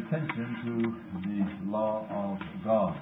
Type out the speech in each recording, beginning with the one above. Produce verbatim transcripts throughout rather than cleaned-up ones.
attention to the law of God.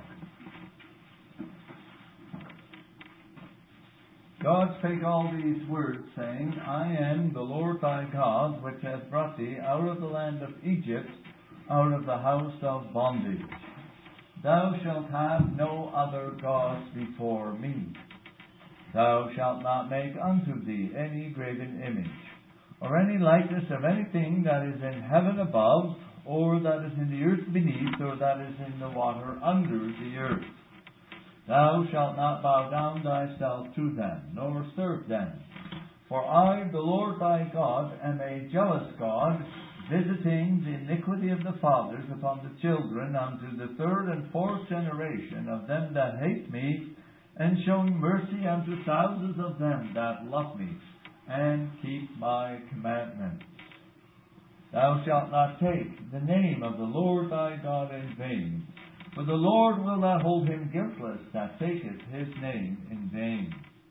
God spake all these words, saying, I am the Lord thy God, which hath brought thee out of the land of Egypt, out of the house of bondage. Thou shalt have no other gods before me. Thou shalt not make unto thee any graven image, or any likeness of anything that is in heaven above, or that is in the earth beneath, or that is in the water under the earth. Thou shalt not bow down thyself to them, nor serve them. For I, the Lord thy God, am a jealous God, visiting the iniquity of the fathers upon the children unto the third and fourth generation of them that hate me, and showing mercy unto thousands of them that love me, and keep my commandments. Thou shalt not take the name of the Lord thy God in vain, for the Lord will not hold him guiltless that taketh his name in vain.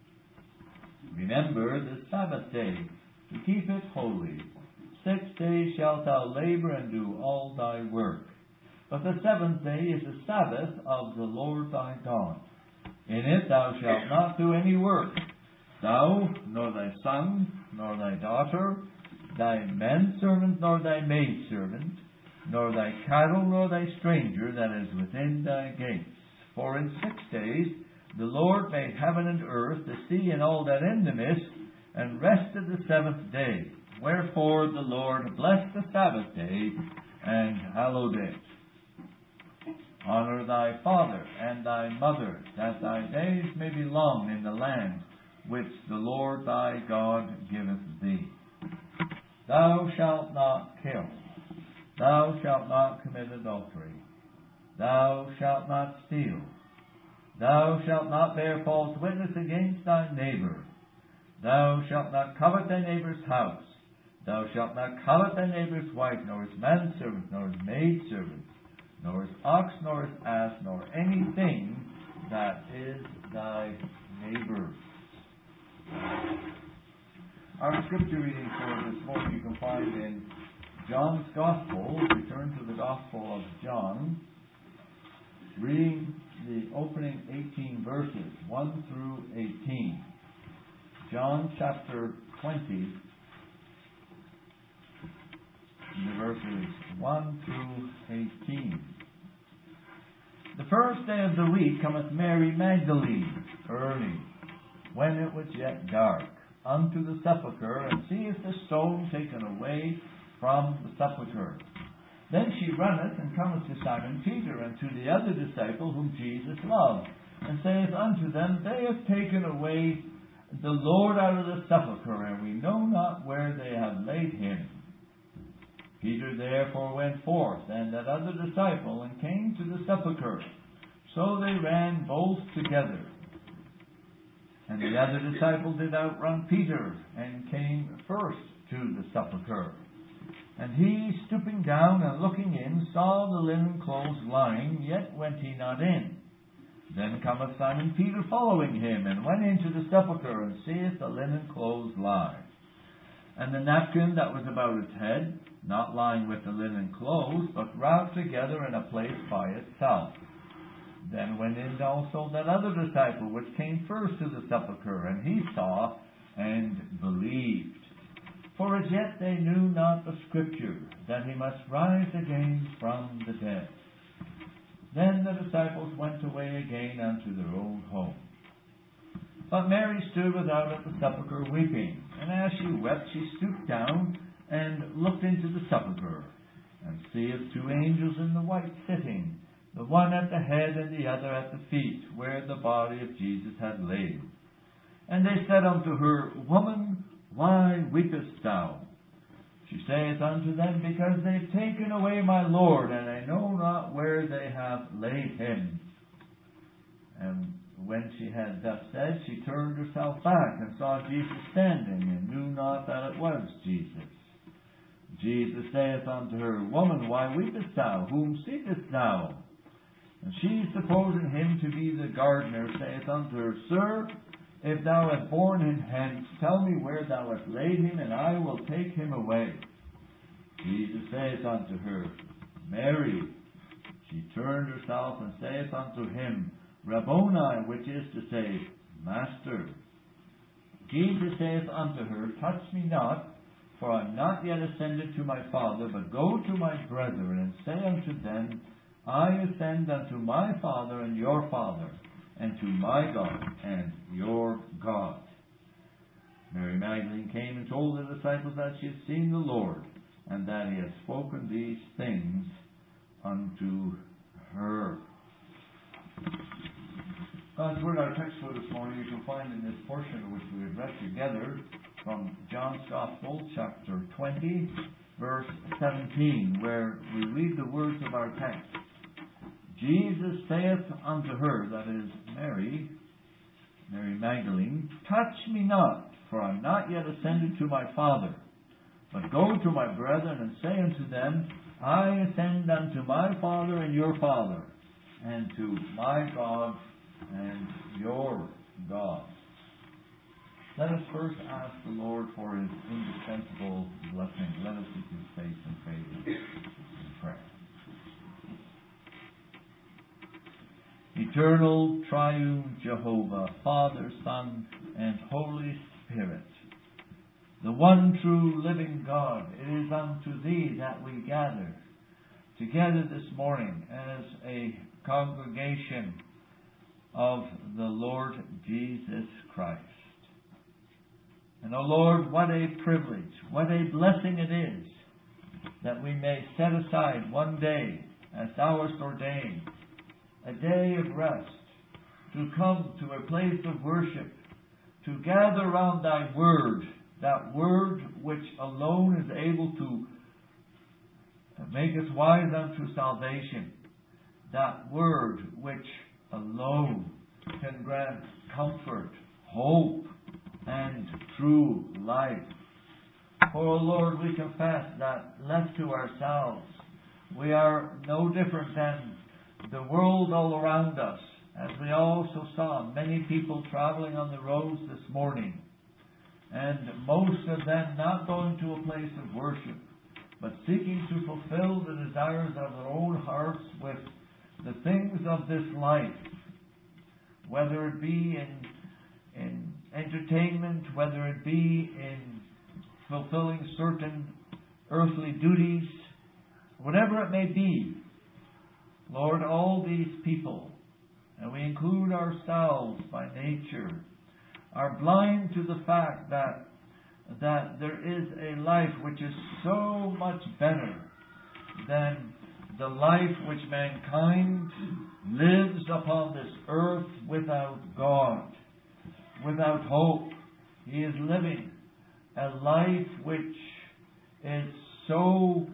Remember the Sabbath day, to keep it holy. Six days shalt thou labor and do all thy work. But the seventh day is the Sabbath of the Lord thy God. In it thou shalt not do any work, thou, nor thy son, nor thy daughter, thy manservant, nor thy maidservant, nor thy cattle, nor thy stranger that is within thy gates. For in six days the Lord made heaven and earth, the sea, and all that in them is, and rested the seventh day. Wherefore the Lord blessed the Sabbath day, and hallowed it. Honour thy father and thy mother, that thy days may be long in the land which the Lord thy God giveth thee. Thou shalt not kill. Thou shalt not commit adultery. Thou shalt not steal. Thou shalt not bear false witness against thy neighbour. Thou shalt not covet thy neighbour's house. Thou shalt not covet thy neighbour's wife, nor his manservant, nor his maidservant, nor his ox, nor his ass, nor anything that is thy neighbour's. Our scripture reading for this morning you can find in John's Gospel. We turn to the Gospel of John, reading the opening eighteen verses, one through eighteen. John chapter twenty, the verses one through eighteen. The first day of the week cometh Mary Magdalene early, when it was yet dark, unto the sepulchre, and seeth the stone taken away from the sepulchre. Then she runneth and cometh to Simon Peter and to the other disciple whom Jesus loved, and saith unto them, They have taken away the Lord out of the sepulchre, and we know not where they have laid him. Peter therefore went forth, and that other disciple, and came to the sepulchre. So they ran both together. And the other disciple did outrun Peter, and came first to the sepulchre. And he, stooping down and looking in, saw the linen clothes lying, yet went he not in. Then cometh Simon Peter following him, and went into the sepulchre, and seeth the linen clothes lie, and the napkin that was about his head, not lying with the linen clothes, but wrapped together in a place by itself. Then went in also that other disciple, which came first to the sepulchre, and he saw and believed. For as yet they knew not the Scripture, that he must rise again from the dead. Then the disciples went away again unto their own home. But Mary stood without at the sepulchre weeping. And as she wept, she stooped down and looked into the sepulchre, and seeth two angels in the white sitting, the one at the head and the other at the feet, where the body of Jesus had lain. And they said unto her, Woman, why weepest thou? She saith unto them, Because they have taken away my Lord, and I know not where they have laid him. And when she had thus said, she turned herself back, and saw Jesus standing, and knew not that it was Jesus. Jesus saith unto her, Woman, why weepest thou? Whom seekest thou? And she, supposing him to be the gardener, saith unto her, Sir, if thou hast borne him hence, tell me where thou hast laid him, and I will take him away. Jesus saith unto her, Mary. She turned herself and saith unto him, Rabboni, which is to say, Master. Jesus saith unto her, Touch me not, for I am not yet ascended to my Father, but go to my brethren, and say unto them, I ascend unto my Father and your Father, and to my God and your God. Mary Magdalene came and told the disciples that she had seen the Lord, and that he had spoken these things unto her. God's Word, our text for this morning, you can find in this portion which we have read together from John's Gospel, chapter twenty, verse seventeen, where we read the words of our text. Jesus saith unto her, that is Mary, Mary Magdalene, Touch me not, for I am not yet ascended to my Father, but go to my brethren and say unto them, I ascend unto my Father and your Father, and to my God and your God. Let us first ask the Lord for His indispensable blessing. Let us seek His face and favor in prayer. Eternal, triune Jehovah, Father, Son, and Holy Spirit, the one true living God, it is unto Thee that we gather together this morning as a congregation of the Lord Jesus Christ. And, O Lord, what a privilege, what a blessing it is that we may set aside one day, as Thou hast ordained, a day of rest, to come to a place of worship, to gather round Thy Word, that Word which alone is able to make us wise unto salvation, that Word which alone can grant comfort, hope, and true life. For, O Lord, we confess that left to ourselves, we are no different than the world all around us, as we also saw many people traveling on the roads this morning, and most of them not going to a place of worship, but seeking to fulfill the desires of their own hearts with the things of this life, whether it be in, in entertainment, whether it be in fulfilling certain earthly duties, whatever it may be. Lord, all these people, and we include ourselves by nature, are blind to the fact that that there is a life which is so much better than the life which mankind lives upon this earth without God, without hope. He is living a life which is so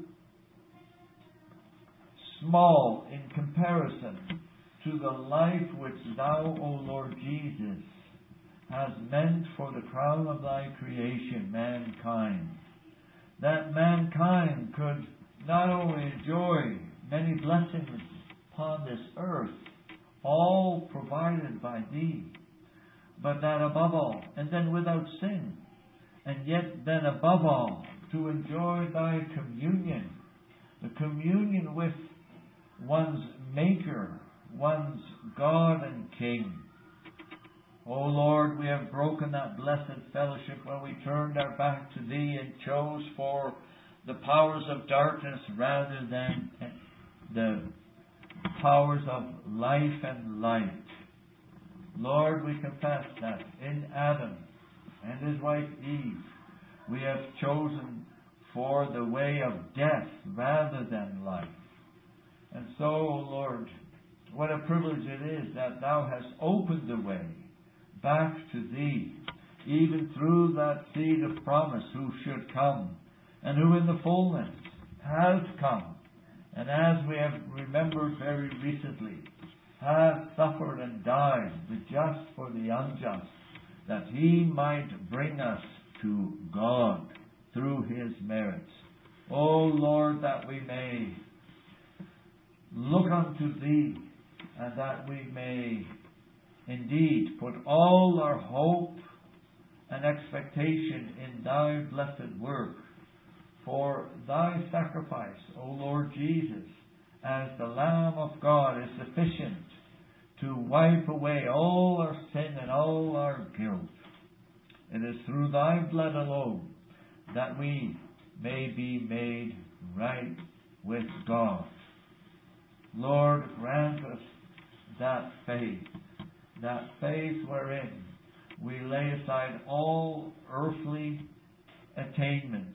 small in comparison to the life which Thou, O Lord Jesus, has meant for the crown of Thy creation, mankind. That mankind could not only enjoy many blessings upon this earth, all provided by Thee, but that above all, and then without sin, and yet then above all, to enjoy Thy communion, the communion with one's Maker, one's God and King. O Lord, we have broken that blessed fellowship when we turned our back to Thee and chose for the powers of darkness rather than the powers of life and light. Lord, we confess that in Adam and his wife Eve, we have chosen for the way of death rather than life. And so, O Lord, what a privilege it is that Thou hast opened the way back to Thee, even through that seed of promise who should come, and who in the fullness has come, and as we have remembered very recently, has suffered and died, the just for the unjust, that He might bring us to God through His merits. O Lord, that we may look unto Thee, and that we may indeed put all our hope and expectation in Thy blessed work. For Thy sacrifice, O Lord Jesus, as the Lamb of God is sufficient to wipe away all our sin and all our guilt. It is through Thy blood alone that we may be made right with God. Lord, grant us that faith, that faith wherein we lay aside all earthly attainments,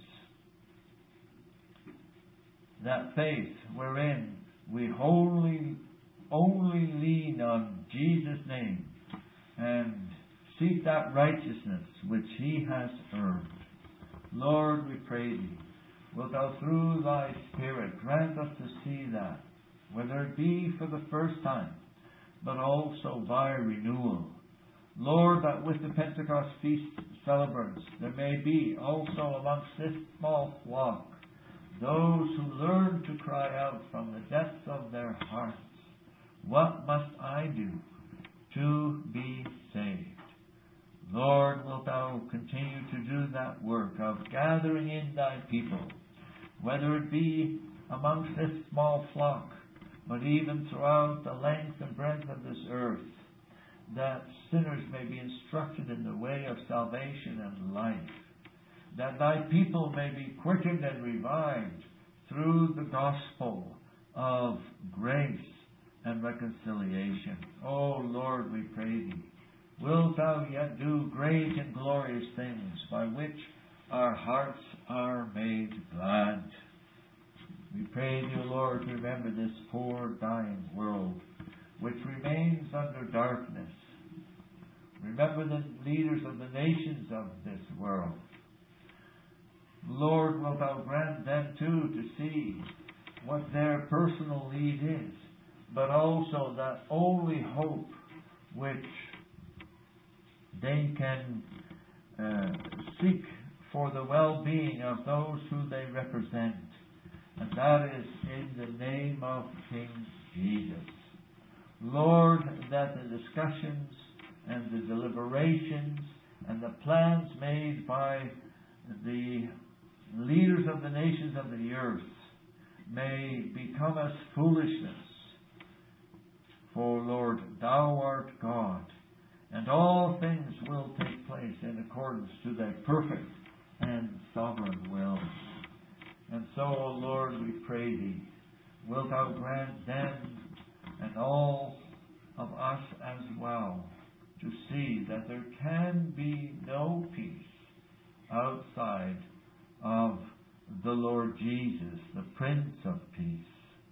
that faith wherein we wholly only lean on Jesus' name and seek that righteousness which He has earned. Lord, we pray Thee, wilt Thou through Thy Spirit grant us to see that, whether it be for the first time, but also by renewal. Lord, that with the Pentecost feast celebrants there may be also amongst this small flock those who learn to cry out from the depths of their hearts, what must I do to be saved? Lord, wilt Thou continue to do that work of gathering in Thy people, whether it be amongst this small flock, but even throughout the length and breadth of this earth, that sinners may be instructed in the way of salvation and life, that Thy people may be quickened and revived through the gospel of grace and reconciliation. Oh Lord, we pray Thee, wilt Thou yet do great and glorious things by which our hearts are made glad. We pray Thee, O Lord, to remember this poor dying world which remains under darkness. Remember the leaders of the nations of this world. Lord, wilt Thou grant them too to see what their personal need is, but also that only hope which they can uh, seek for the well-being of those who they represent. And that is in the name of King Jesus. Lord, that the discussions and the deliberations and the plans made by the leaders of the nations of the earth may become as foolishness. For Lord, Thou art God, and all things will take place in accordance to Thy perfect and sovereign will. And so, O Lord, we pray Thee, wilt Thou grant them and all of us as well to see that there can be no peace outside of the Lord Jesus, the Prince of Peace.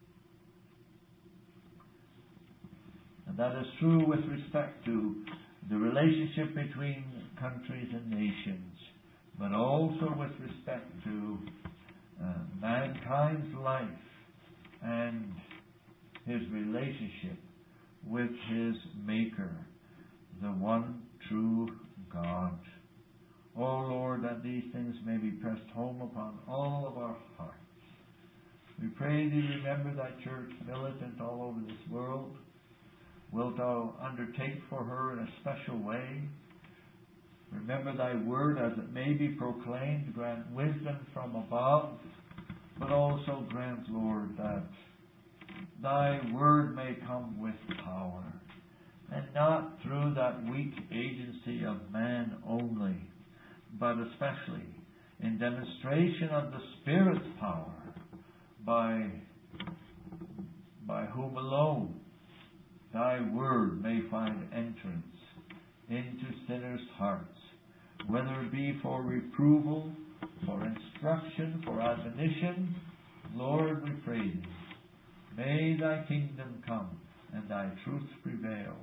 And that is true with respect to the relationship between countries and nations, but also with respect to uh, mankind's life and his relationship with his Maker, the one true God. O Lord, that these things may be pressed home upon all of our hearts. We pray Thee, remember Thy church militant all over this world. Wilt Thou undertake for her in a special way? Remember Thy word as it may be proclaimed. Grant wisdom from above, but also grant, Lord, that Thy word may come with power, and not through that weak agency of man only, but especially in demonstration of the Spirit's power, by, by whom alone Thy word may find entrance into sinners' hearts, whether it be for reproval, for instruction, for admonition. Lord, we pray Thee, may Thy kingdom come and Thy truth prevail.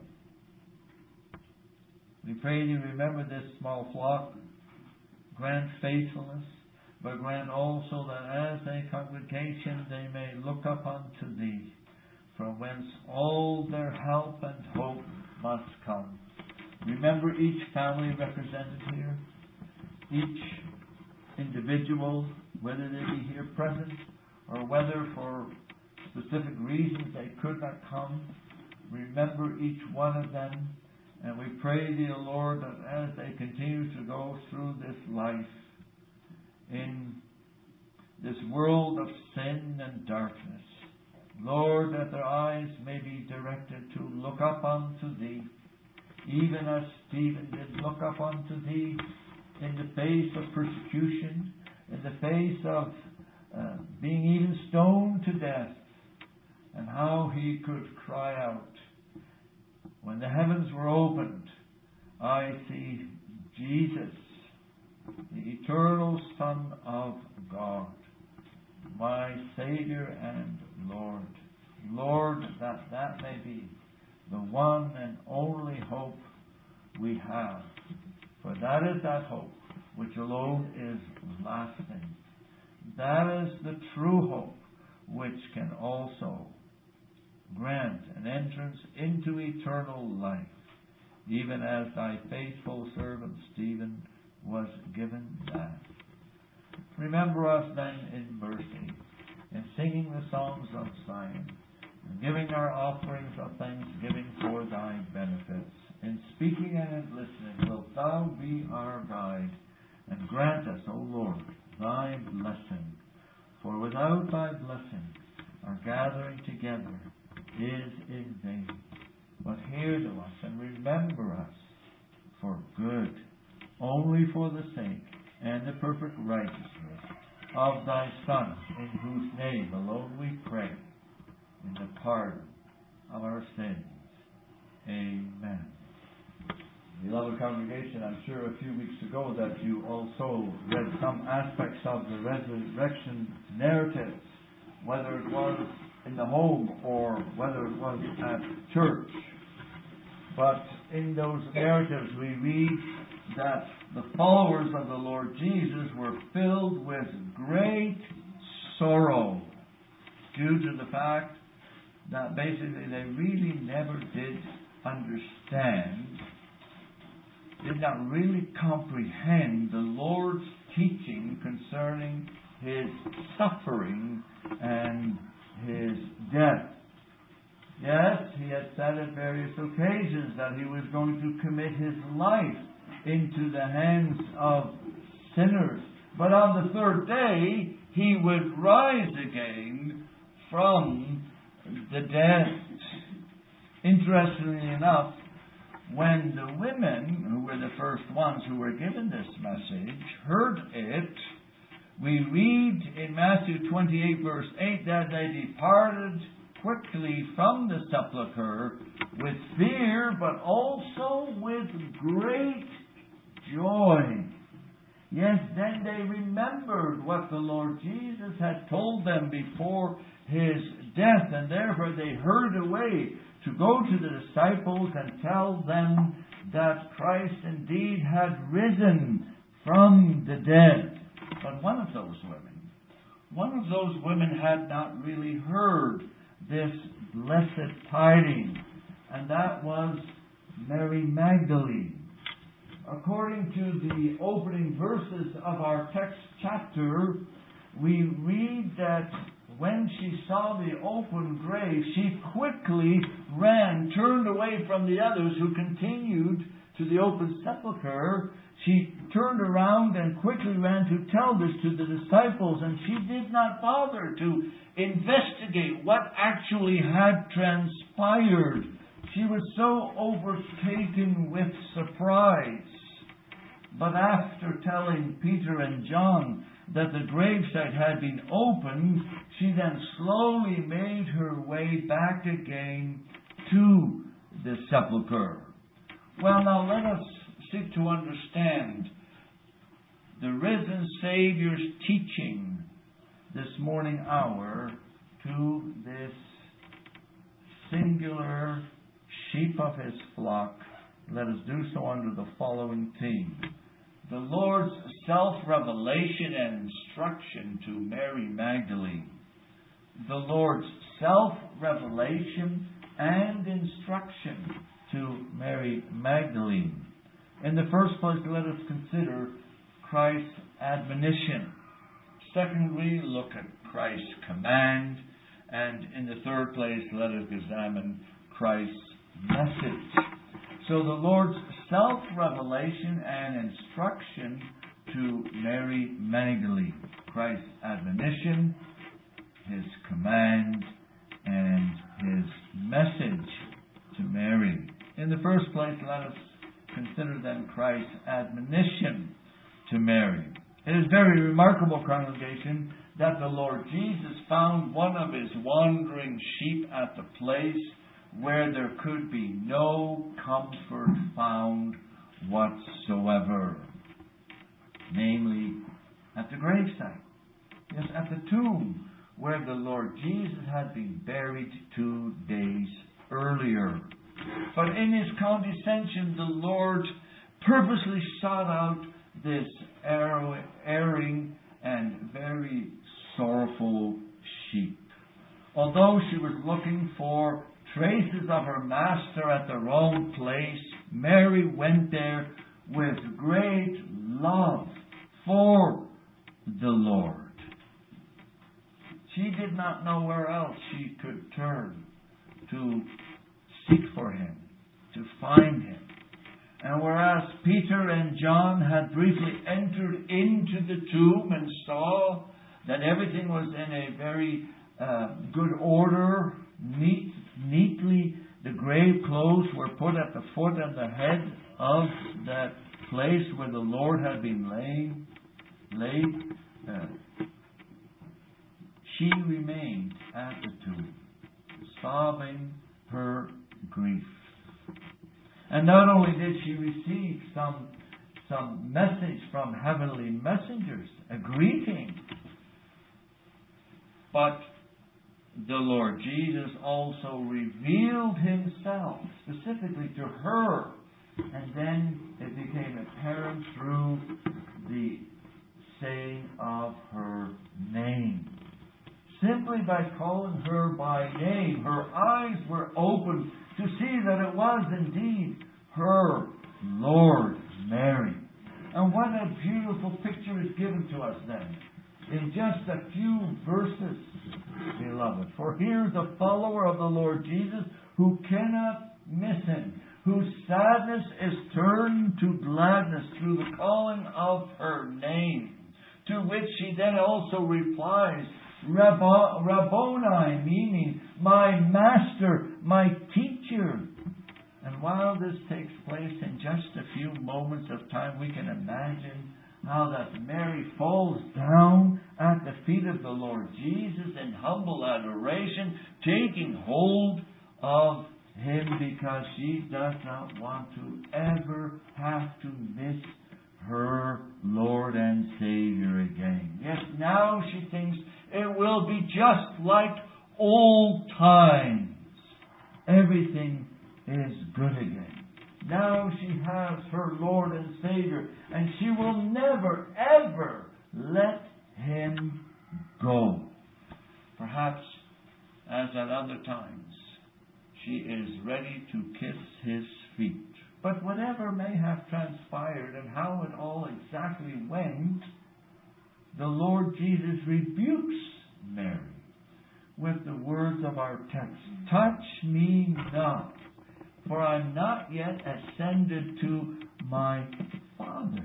We pray Thee, remember this small flock. Grant faithfulness, but grant also that as a congregation they may look up unto Thee, from whence all their help and hope must come. Remember each family represented here, each individual, whether they be here present or whether for specific reasons they could not come. Remember each one of them. And we pray Thee, O Lord, that as they continue to go through this life in this world of sin and darkness, Lord, that their eyes may be directed to look up unto Thee, even as Stephen did look up unto Thee in the face of persecution, in the face of uh, being even stoned to death, and how he could cry out. When the heavens were opened, I see Jesus, the eternal Son of God, my Saviour and Lord. Lord, that that may be the one and only hope we have. For that is that hope which alone is lasting. That is the true hope which can also grant an entrance into eternal life, even as thy faithful servant Stephen was given that. Remember us then in mercy, in singing the songs of Zion, and giving our offerings of thanksgiving for thy benefits. In speaking and in listening, wilt thou be our guide, and grant us, O Lord, thy blessing. For without thy blessing, our gathering together is in vain. But hear to us and remember us for good, only for the sake and the perfect righteousness of thy Son, in whose name alone we pray, in the pardon of our sins. Amen. Beloved congregation, I'm sure a few weeks ago that you also read some aspects of the resurrection narratives, whether it was in the home or whether it was at church. But in those narratives we read that the followers of the Lord Jesus were filled with great sorrow due to the fact that basically they really never did understand, did not really comprehend the Lord's teaching concerning His suffering and His death. Yes, He had said at various occasions that He was going to commit His life into the hands of sinners. But on the third day, He would rise again from the dead. Interestingly enough, when the women, who were the first ones who were given this message, heard it, we read in Matthew twenty-eight, verse eight, that they departed quickly from the sepulchre with fear, but also with great joy. Yes, then they remembered what the Lord Jesus had told them before His death, and therefore they hurried away to go to the disciples and tell them that Christ indeed had risen from the dead. But one of those women, one of those women had not really heard this blessed tidings, and that was Mary Magdalene. According to the opening verses of our text chapter, we read that when she saw the open grave, she quickly ran, turned away from the others who continued to the open sepulchre. She turned around and quickly ran to tell this to the disciples, and she did not bother to investigate what actually had transpired. She was so overtaken with surprise. But after telling Peter and John that the gravesite had been opened, she then slowly made her way back again to the sepulchre. Well, now let us seek to understand the risen Saviour's teaching this morning hour to this singular sheep of His flock. Let us do so under the following theme: the Lord's self-revelation and instruction to Mary Magdalene. The Lord's self-revelation and instruction to Mary Magdalene. In the first place, let us consider Christ's admonition. Secondly, look at Christ's command. And in the third place, let us examine Christ's message. So the Lord's self-revelation and instruction to Mary Magdalene. Christ's admonition, His command, and his message to Mary. In the first place, let us consider then Christ's admonition to Mary. It is very remarkable, congregation, that the Lord Jesus found one of his wandering sheep at the place where there could be no comfort found whatsoever, namely at the gravesite. Yes, at the tomb where the Lord Jesus had been buried two days earlier. But in his condescension, the Lord purposely sought out this erring and very sorrowful sheep. Although she was looking for traces of her master at the wrong place, Mary went there with great love for the Lord. She did not know where else she could turn to seek for him, to find him. And whereas Peter and John had briefly entered into the tomb and saw that everything was in a very uh, good order, neat, neatly, the grave clothes were put at the foot and the head of that place where the Lord had been laying, laid, uh, she remained at the tomb, sobbing her grief. And not only did she receive some, some message from heavenly messengers, a greeting, but the Lord Jesus also revealed himself specifically to her. And then it became apparent through the saying of her name. Simply by calling her by name, her eyes were opened to see that it was indeed her Lord Mary. And what a beautiful picture is given to us then, in just a few verses, beloved. For here's a follower of the Lord Jesus who cannot miss him, whose sadness is turned to gladness through the calling of her name, to which she then also replies, Rabboni, meaning my master, my teacher. And while this takes place in just a few moments of time, we can imagine how that Mary falls down at the feet of the Lord Jesus in humble adoration, taking hold of him because she does not want to ever have to miss her Lord and Savior again. Yes, now she thinks it will be just like old times. Everything is good again. Now she has her Lord and Savior, and she will never, ever let him go. Perhaps, as at other times, she is ready to kiss his feet. But whatever may have transpired and how it all exactly went, the Lord Jesus rebukes Mary with the words of our text, touch me not, for I am not yet ascended to my Father.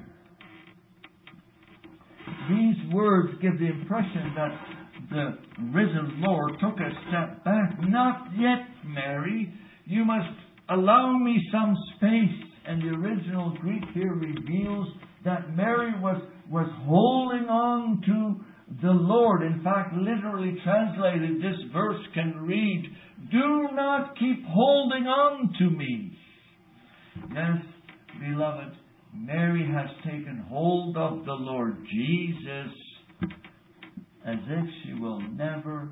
These words give the impression that the risen Lord took a step back. Not yet, Mary. You must allow me some space. And the original Greek here reveals that Mary was, was holding on to the Lord. In fact, literally translated, this verse can read, do not keep holding on to me. Yes, beloved, Mary has taken hold of the Lord Jesus as if she will never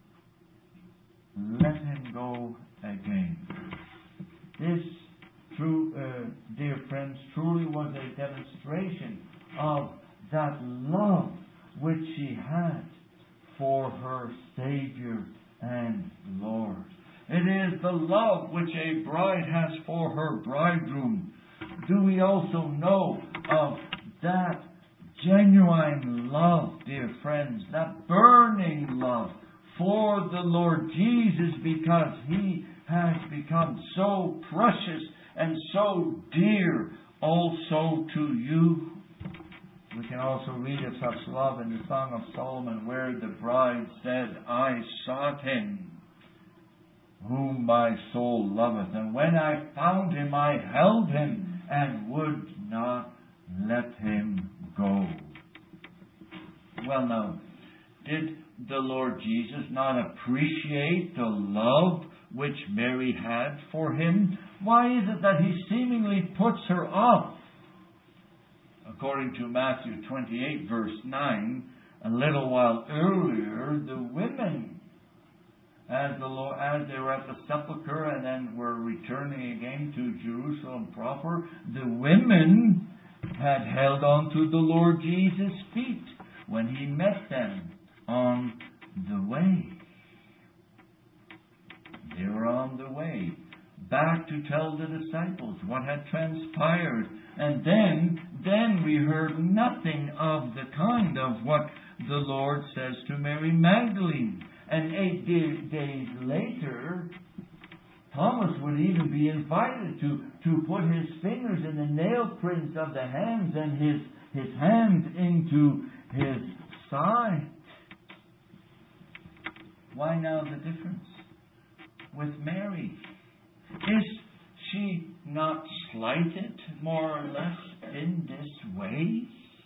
let him go again. This, true, uh, dear friends, truly was a demonstration of that love which she had for her Savior and Lord. It is the love which a bride has for her bridegroom. Do we also know of that genuine love, dear friends, that burning love for the Lord Jesus, because He has become so precious and so dear also to you? We can also read of such love in the Song of Solomon, where the bride said, I sought Him whom my soul loveth. And when I found him, I held him, and would not let him go. Well, now, did the Lord Jesus not appreciate the love which Mary had for him? Why is it that he seemingly puts her off? According to Matthew twenty-eight, verse nine, a little while earlier, the women, as the Lord, as they were at the sepulchre and then were returning again to Jerusalem proper, the women had held on to the Lord Jesus' feet when he met them on the way. They were on the way back to tell the disciples what had transpired. And then, then we heard nothing of the kind of what the Lord says to Mary Magdalene. And eight day, days later, Thomas would even be invited to, to put his fingers in the nail prints of the hands and his, his hands into his side. Why now the difference with Mary? Is she not slighted, more or less, in this way?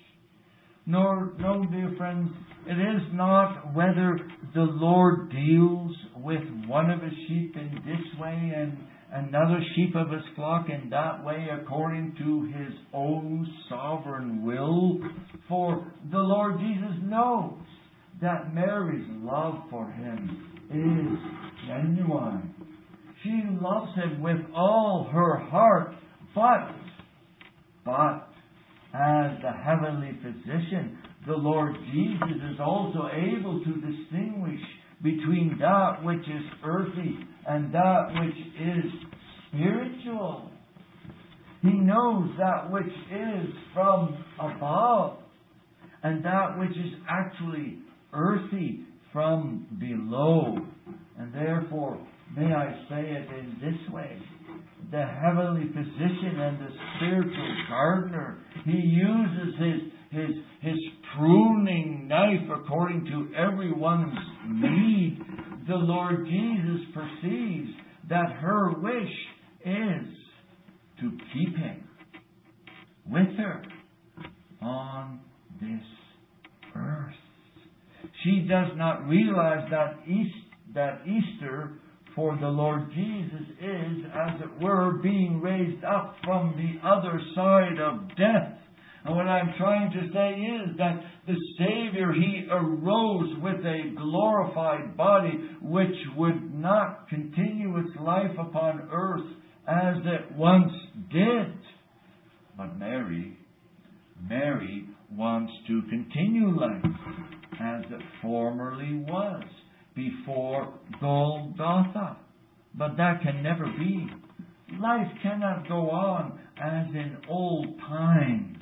Nor, no, dear friends, it is not whether the Lord deals with one of his sheep in this way and another sheep of his flock in that way according to his own sovereign will. For the Lord Jesus knows that Mary's love for him is genuine. She loves him with all her heart, but, but, as the heavenly physician, the Lord Jesus is also able to distinguish between that which is earthly and that which is spiritual. He knows that which is from above and that which is actually earthy from below. And therefore, may I say it in this way, the heavenly physician and the spiritual gardener, he uses his, his, his pruning knife according to everyone's need. The Lord Jesus perceives that her wish is to keep him with her on this earth. She does not realize that East, that Easter for the Lord Jesus is, as it were, being raised up from the other side of death. And what I'm trying to say is that the Savior, he arose with a glorified body which would not continue its life upon earth as it once did. But Mary, Mary wants to continue life as it formerly was before Golgotha. But that can never be. Life cannot go on as in old times,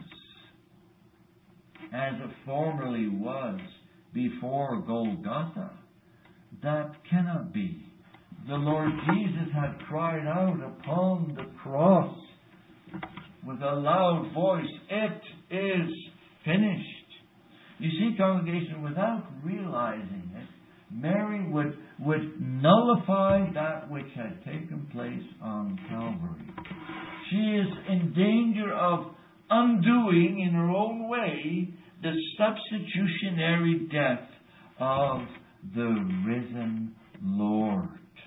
as it formerly was before Golgotha. That cannot be. The Lord Jesus had cried out upon the cross with a loud voice, "It is finished." You see, congregation, without realizing it, Mary would, would nullify that which had taken place on Calvary. She is in danger of undoing in her own way the substitutionary death of the risen Lord.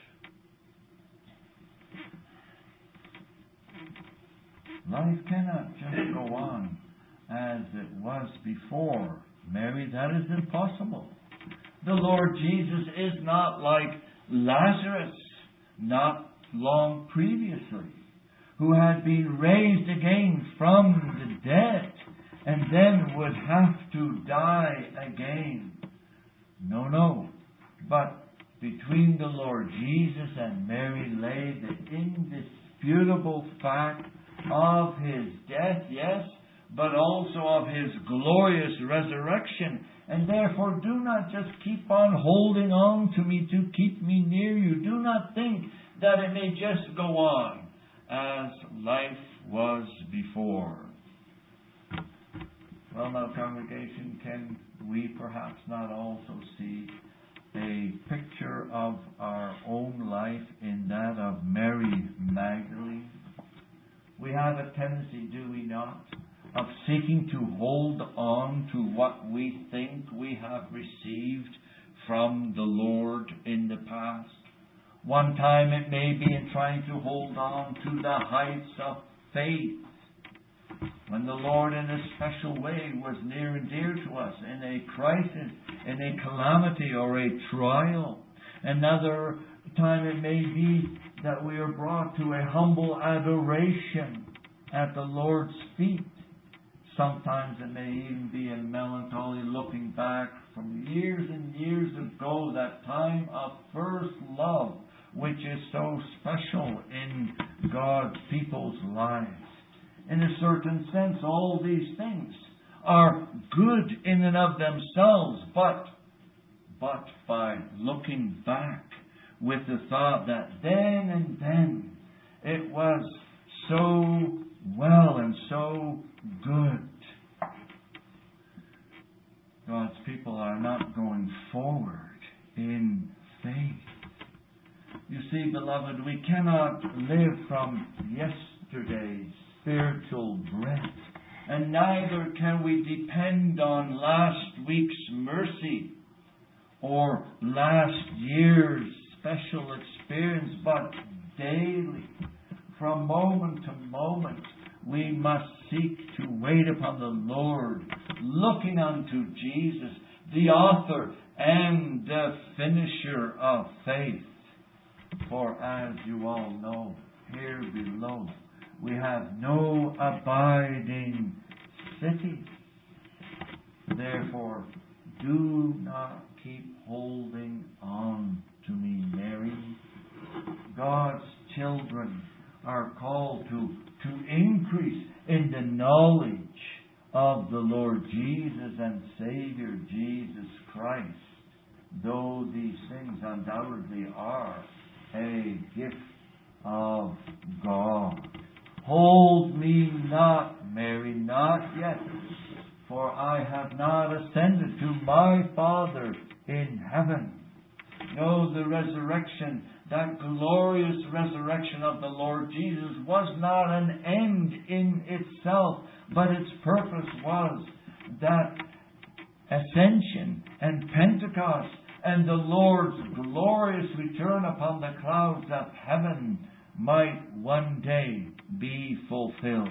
Life cannot just go on as it was before Mary. That is impossible. The Lord Jesus is not like Lazarus, not long previously, who had been raised again from the dead and then would have to die again. No, no. But between the Lord Jesus and Mary lay the indisputable fact of his death, yes, but also of his glorious resurrection. And therefore, do not just keep on holding on to me to keep me near you. Do not think that it may just go on as life was before. Well, now, congregation, can we perhaps not also see a picture of our own life in that of Mary Magdalene? We have a tendency, do we not, of seeking to hold on to what we think we have received from the Lord in the past. One time it may be in trying to hold on to the heights of faith, when the Lord in a special way was near and dear to us in a crisis, in a calamity or a trial. Another time it may be that we are brought to a humble adoration at the Lord's feet. Sometimes it may even be a melancholy looking back from years and years ago, that time of first love, which is so special in God's people's lives. In a certain sense, all these things are good in and of themselves, but, but by looking back with the thought that then and then it was so well and so good. God's people are not going forward in faith. You see, beloved, we cannot live from yesterday's spiritual bread, and neither can we depend on last week's mercy or last year's special experience, but daily, from moment to moment, we must seek to wait upon the Lord, looking unto Jesus, the author and the finisher of faith. For as you all know, here below, we have no abiding city. Therefore, do not keep holding on to me, Mary. God's children are called to, to increase in the knowledge of the Lord Jesus and Savior Jesus Christ, though these things undoubtedly are a gift of God. Hold me not, Mary, not yet, for I have not ascended to my Father in heaven. No, the resurrection, that glorious resurrection of the Lord Jesus was not an end in itself, but its purpose was that ascension and Pentecost and the Lord's glorious return upon the clouds of heaven might one day be fulfilled.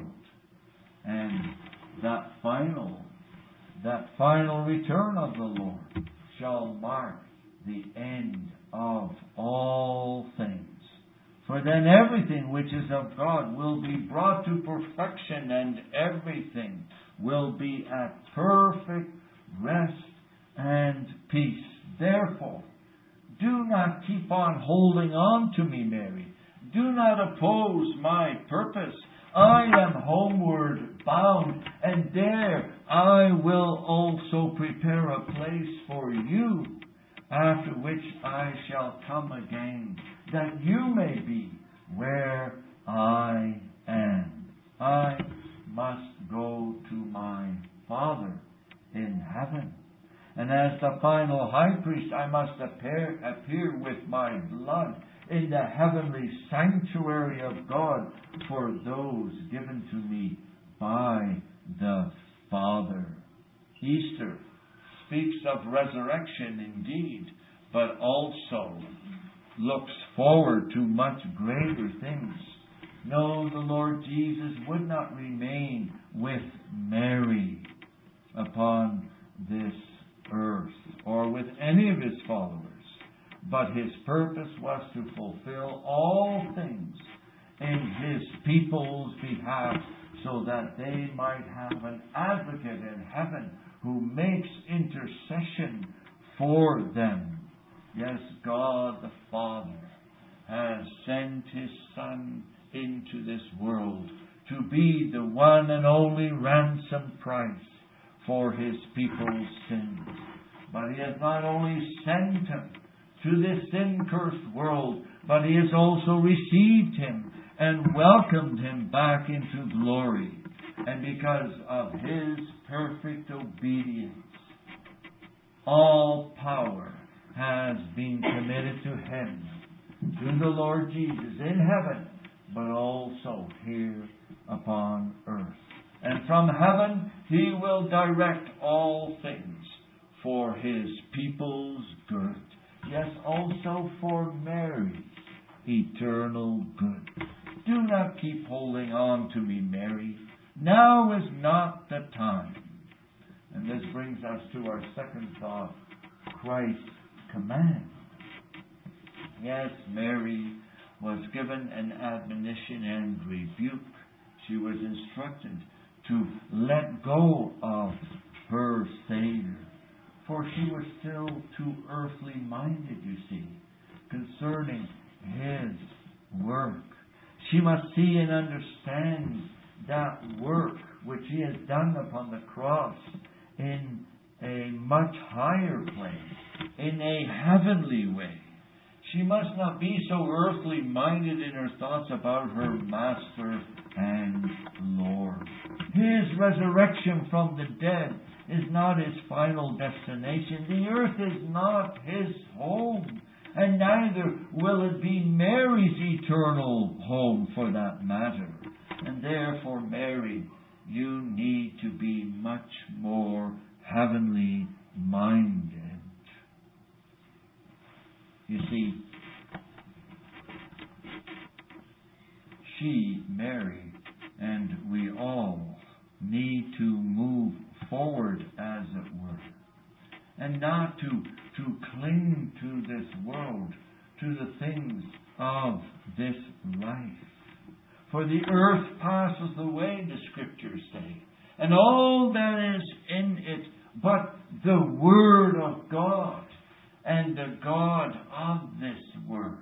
And that final, that final return of the Lord shall mark the end of all things. For then everything which is of God will be brought to perfection, and everything will be at perfect rest and peace. Therefore, do not keep on holding on to me, Mary. Do not oppose my purpose. I am homeward bound, and there I will also prepare a place for you, after which I shall come again, that you may be where I am. I must go to my Father in heaven. And as the final high priest, I must appear, appear with my blood in the heavenly sanctuary of God for those given to me by the Father. Easter speaks of resurrection indeed, but also looks forward to much greater things. No, the Lord Jesus would not remain with Mary upon this earth or with any of his followers, but his purpose was to fulfill all things in his people's behalf, so that they might have an advocate in heaven who makes intercession for them. Yes, God the Father has sent his Son into this world to be the one and only ransom price for his people's sins. But he has not only sent him to this sin-cursed world, but he has also received him and welcomed him back into glory. And because of his perfect obedience, all power has been committed to Him, to the Lord Jesus in heaven, but also here upon earth. And from heaven He will direct all things for His people's good. Yes, also for Mary's eternal good. Do not keep holding on to me, Mary. Now is not the time. And this brings us to our second thought, Christ's command. Yes, Mary was given an admonition and rebuke. She was instructed to let go of her Savior, for she was still too earthly minded, you see, concerning His work. She must see and understand that work which He has done upon the cross in a much higher place, in a heavenly way. She must not be so earthly minded in her thoughts about her Master and Lord. His resurrection from the dead is not His final destination. The earth is not His home, and neither will it be Mary's eternal home for that matter. And therefore, Mary, you need to be much more heavenly minded. You see, she, Mary, and we all need to move forward, as it were, and not to, to cling to this world, to the things of this life. For the earth passes away, the Scriptures say, and all that is in it, but the Word of God and the God of this Word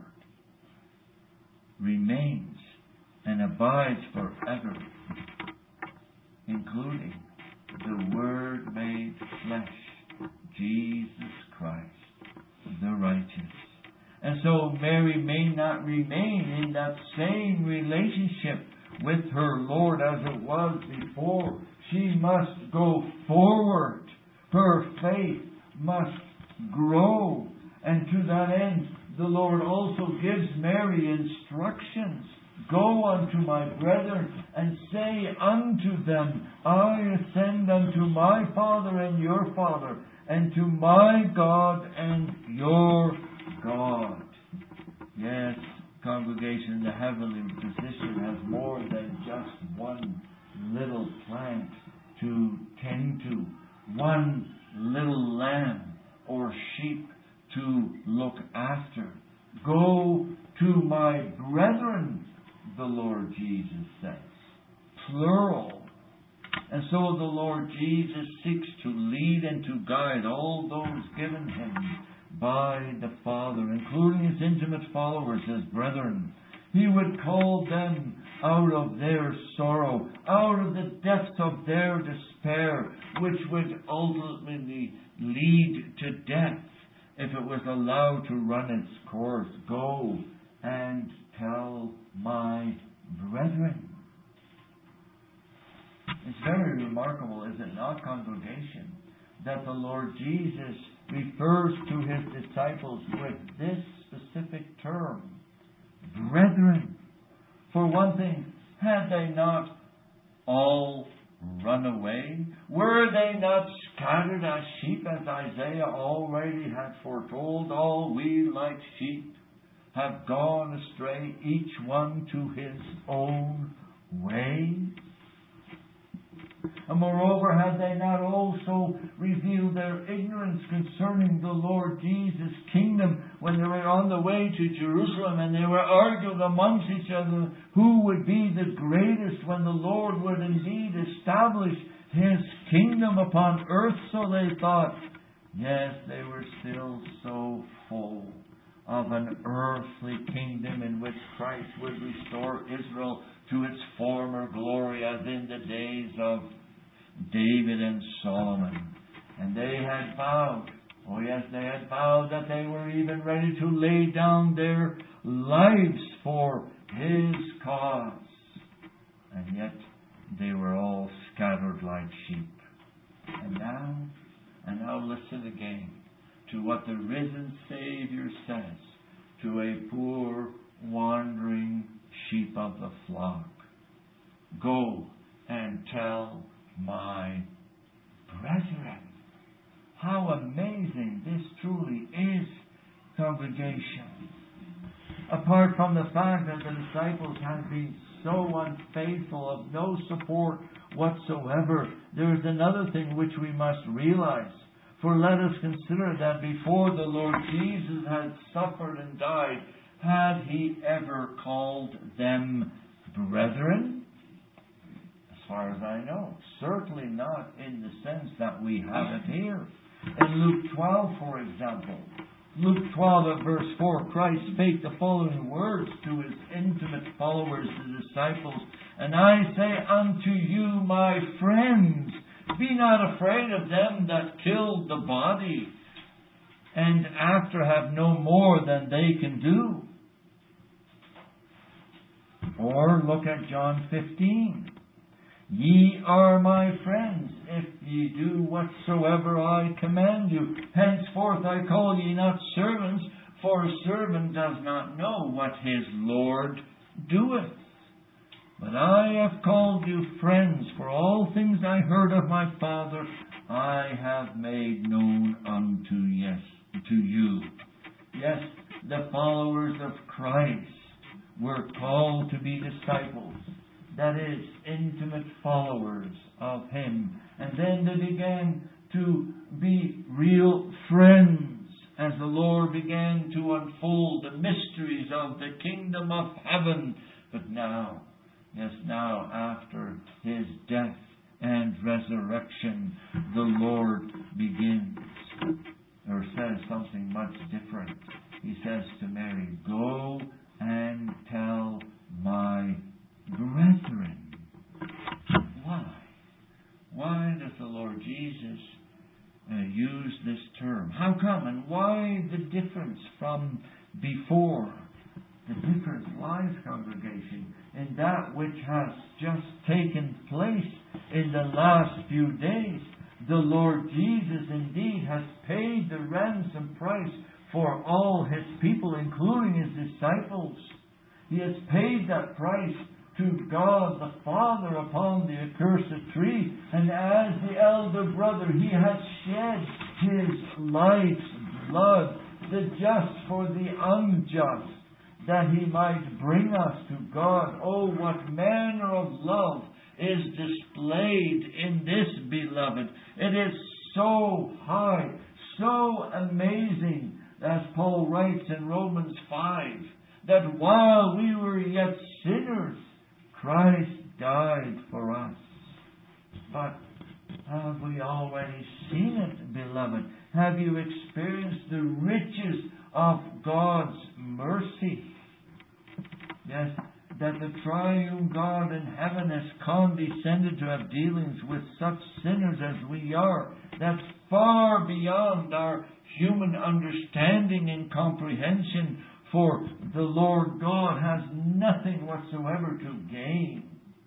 remains and abides forever, including the Word made flesh, Jesus Christ, the righteous. And so Mary may not remain in that same relationship with her Lord as it was before. She must go forward. Her faith must grow. And to that end, the Lord also gives Mary instructions. Go unto my brethren and say unto them, I ascend unto my Father and your Father, and to my God and your God. Yes, congregation, the heavenly position has more than just one little plant to tend to, one little lamb or sheep to look after. Go to my brethren, the Lord Jesus says. Plural. And so the Lord Jesus seeks to lead and to guide all those given Him by the Father, including His intimate followers, His brethren. He would call them out of their sorrow, out of the depths of their despair, which would ultimately lead to death if it was allowed to run its course. Go and tell my brethren. It's very remarkable, is it not, congregation, that the Lord Jesus refers to His disciples with this specific term, brethren. For one thing, had they not all run away? Were they not scattered as sheep, as Isaiah already had foretold? All we like sheep have gone astray, each one to his own way. And moreover, had they not also revealed their ignorance concerning the Lord Jesus' kingdom when they were on the way to Jerusalem, and they were arguing amongst each other who would be the greatest when the Lord would indeed establish His kingdom upon earth? So they thought. Yes, they were still so full of an earthly kingdom in which Christ would restore Israel to its former glory, as in the days of David and Solomon. And they had vowed, oh yes, they had vowed that they were even ready to lay down their lives for His cause. And yet they were all scattered like sheep. And now, and now listen again to what the risen Savior says to a poor, wandering sheep of the flock. Go and tell my brethren. How amazing this truly is, congregation. Apart from the fact that the disciples had been so unfaithful, of no support whatsoever, there is another thing which we must realize. For let us consider that before the Lord Jesus had suffered and died, had He ever called them brethren? As far as I know, certainly not in the sense that we have it here. In Luke twelve, for example, Luke twelve at verse four, Christ spake the following words to His intimate followers, the disciples, "And I say unto you, my friends, be not afraid of them that kill the body, and after have no more than they can do." Or look at John fifteen. "Ye are my friends, if ye do whatsoever I command you. Henceforth I call ye not servants, for a servant does not know what his Lord doeth. But I have called you friends, for all things I heard of my Father I have made known unto yes to you." Yes, the followers of Christ were called to be disciples. That is, intimate followers of Him. And then they began to be real friends as the Lord began to unfold the mysteries of the kingdom of heaven. But now, yes, now after His death and resurrection, the Lord begins, or says something much different. He says to Mary, "Go and tell my brethren." Why? Why does the Lord Jesus uh, use this term? How come? And why the difference from before? The difference lies, congregation, in that which has just taken place in the last few days. The Lord Jesus indeed has paid the ransom price for all His people, including His disciples. He has paid that price to God the Father upon the accursed tree, and as the elder brother He has shed His life's blood, the just for the unjust, that He might bring us to God. Oh, what manner of love is displayed in this, beloved. It is so high, so amazing, as Paul writes in Romans five, that while we were yet sinners, Christ died for us. But have we already seen it, beloved? Have you experienced the riches of God's mercy? Yes, that the triune God in heaven has condescended to have dealings with such sinners as we are. That's far beyond our human understanding and comprehension. For the Lord God has nothing whatsoever to gain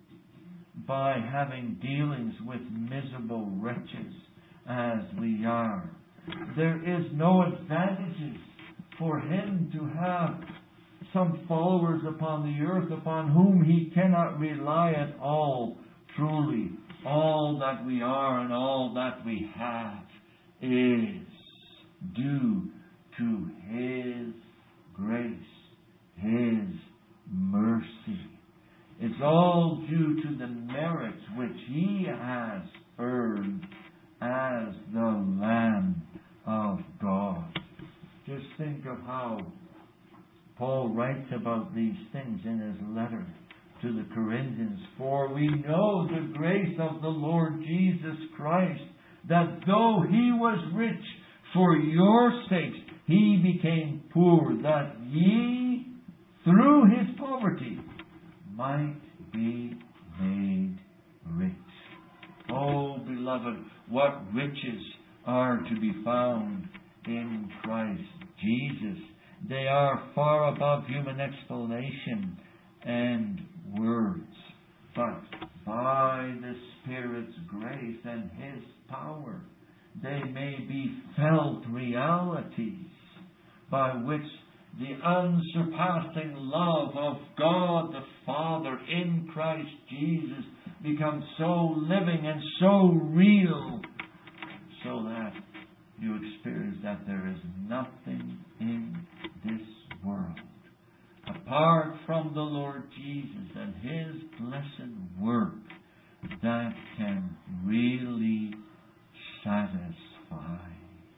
by having dealings with miserable wretches as we are. There is no advantages for Him to have some followers upon the earth upon whom He cannot rely at all. Truly, all that we are and all that we have is due to His grace, His mercy. It's all due to the merits which He has earned as the Lamb of God. Just think of how Paul writes about these things in his letter to the Corinthians. "For we know the grace of the Lord Jesus Christ, that though He was rich, for your sakes He became poor, that ye, through His poverty, might be made rich." Oh, beloved, what riches are to be found in Christ Jesus. They are far above human explanation and words. But by the Spirit's grace and His power, they may be felt realities by which the unsurpassing love of God the Father in Christ Jesus becomes so living and so real, so that you experience that there is nothing in this world apart from the Lord Jesus and His blessed work that can really satisfy.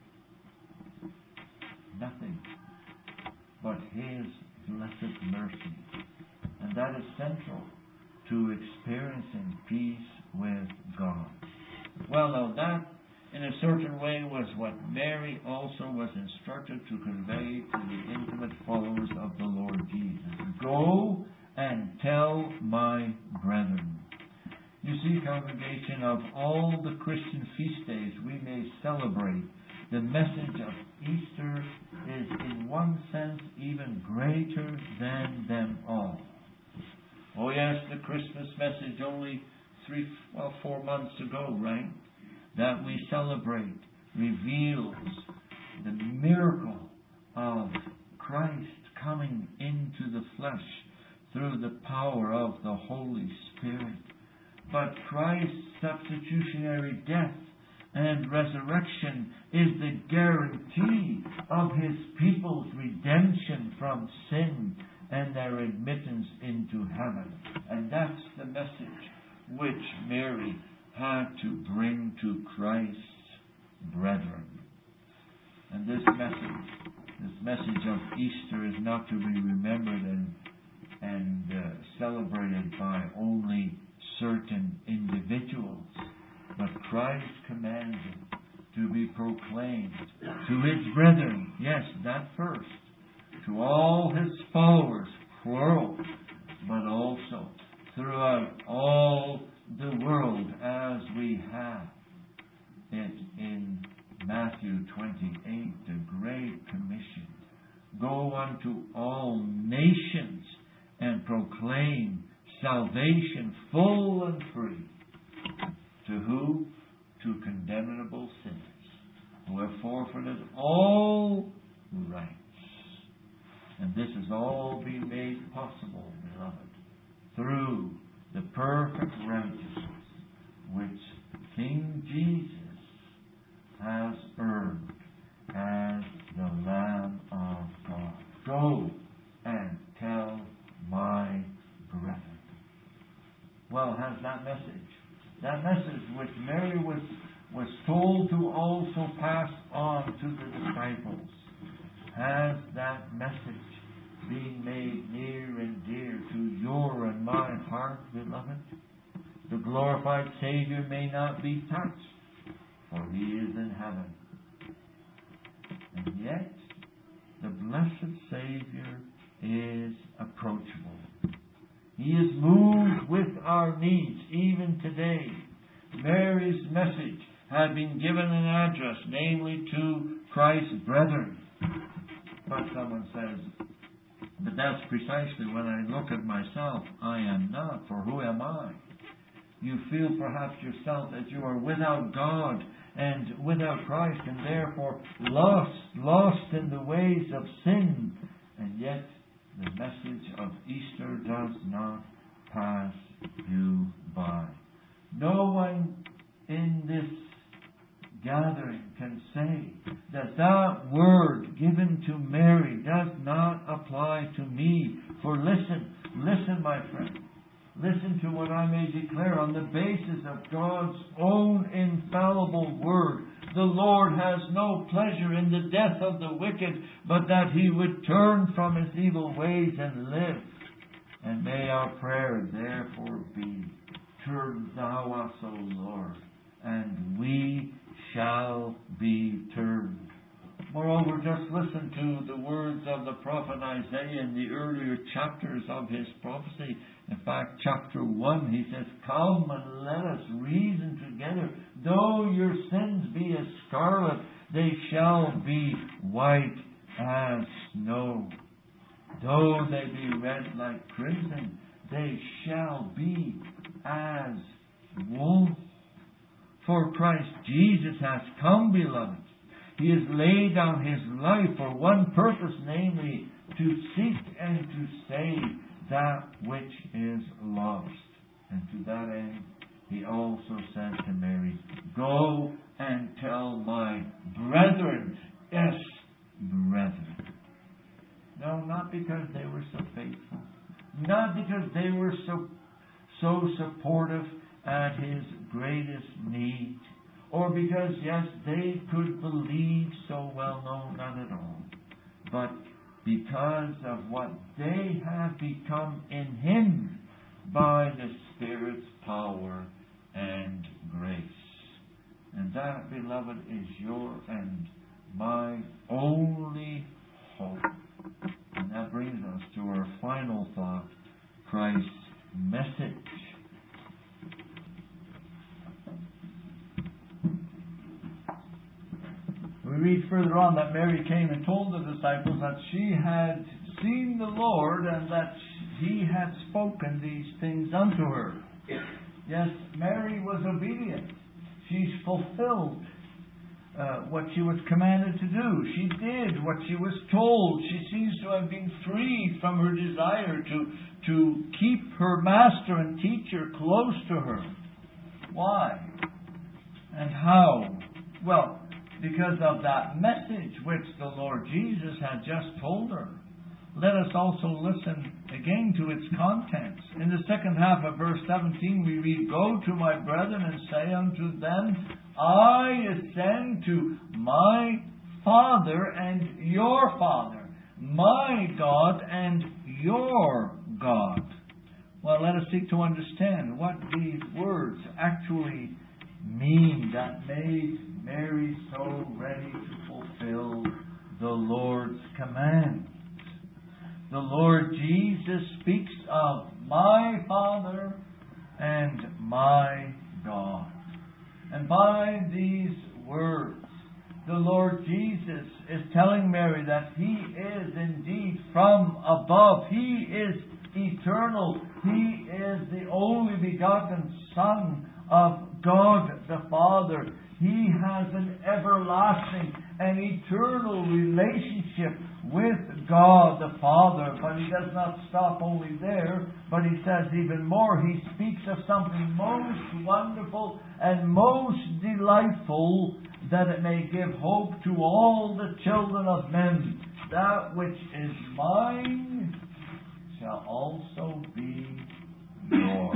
Nothing but His blessed mercy. And that is central to experiencing peace with God. Well, now that in a certain way was what Mary also was instructed to convey to the intimate followers of the Lord Jesus. Go and tell my brethren. You see, congregation, of all the Christian feast days we may celebrate, the message of Easter is in one sense even greater than them all. Oh yes, the Christmas message only three, well, four months ago, right? That we celebrate reveals the miracle of Christ coming into the flesh through the power of the Holy Spirit. But Christ's substitutionary death and resurrection is the guarantee of His people's redemption from sin and their admittance into heaven. And that's the message which Mary had to bring to Christ's brethren. And this message, this message of Easter is not to be remembered and, and uh, celebrated by only certain individuals, but Christ commands it to be proclaimed to His brethren, yes, that first, to all His followers, plural, but also throughout all the world, as we have it in Matthew twenty-eight, the Great Commission. Go unto all nations and proclaim salvation full and free. To who? To condemnable sinners who have forfeited all rights. And this has all been made possible, beloved, through the perfect righteousness which King Jesus has earned as the Lamb of God. Go and tell my brethren. Well, has that message, that message which Mary was, was told to also pass on to the disciples, has that message being made near and dear to your and my heart, beloved? The glorified Savior may not be touched, for He is in heaven. And yet, the blessed Savior is approachable. He is moved with our needs even today. Mary's message had been given an address, namely to Christ's brethren. But someone says, but that's precisely when I look at myself. I am not, for who am I? You feel perhaps yourself that you are without God and without Christ, and therefore lost, lost in the ways of sin. And yet, the message of Easter does not pass you by. No one in this gathering can say that that word given to Mary does not apply to me. For listen, listen, my friend. Listen to what I may declare on the basis of God's own infallible word. The Lord has no pleasure in the death of the wicked, but that he would turn from his evil ways and live. And may our prayer therefore be, turn thou us, O Lord, and we shall be turned. Moreover, just listen to the words of the prophet Isaiah in the earlier chapters of his prophecy. In fact, chapter one, he says, come and let us reason together. Though your sins be as scarlet, they shall be white as snow. Though they be red like crimson, they shall be as wool. for Christ Jesus has come, beloved. He has laid down His life for one purpose, namely, to seek and to save that which is lost. And to that end, He also said to Mary, "Go and tell my brethren," yes, brethren. No, not because they were so faithful. Not because they were so, so supportive at His greatest need. Or because, yes, they could believe so well. No, not at all. But because of what they have become in Him by the Spirit's power and grace. And that, beloved, is your and my only hope. And that brings us to our final thought, Christ's message. We read further on that Mary came and told the disciples that she had seen the Lord and that He had spoken these things unto her. Yes, Mary was obedient. She's fulfilled uh, what she was commanded to do. She did what she was told. She seems to have been freed from her desire to, to keep her master and teacher close to her. Why? And how? Well, because of that message which the Lord Jesus had just told her. Let us also listen again to its contents. In the second half of verse seventeen we read, "Go to my brethren and say unto them, I ascend to my Father and your Father, my God and your God." Well, let us seek to understand what these words actually mean that made Mary so ready to fulfill the Lord's command. The Lord Jesus speaks of my Father and my God. And by these words, the Lord Jesus is telling Mary that He is indeed from above. He is eternal. He is the only begotten Son of God the Father. He has an everlasting and eternal relationship with God the Father. But He does not stop only there, but He says even more. He speaks of something most wonderful and most delightful, that it may give hope to all the children of men. That which is mine shall also be yours.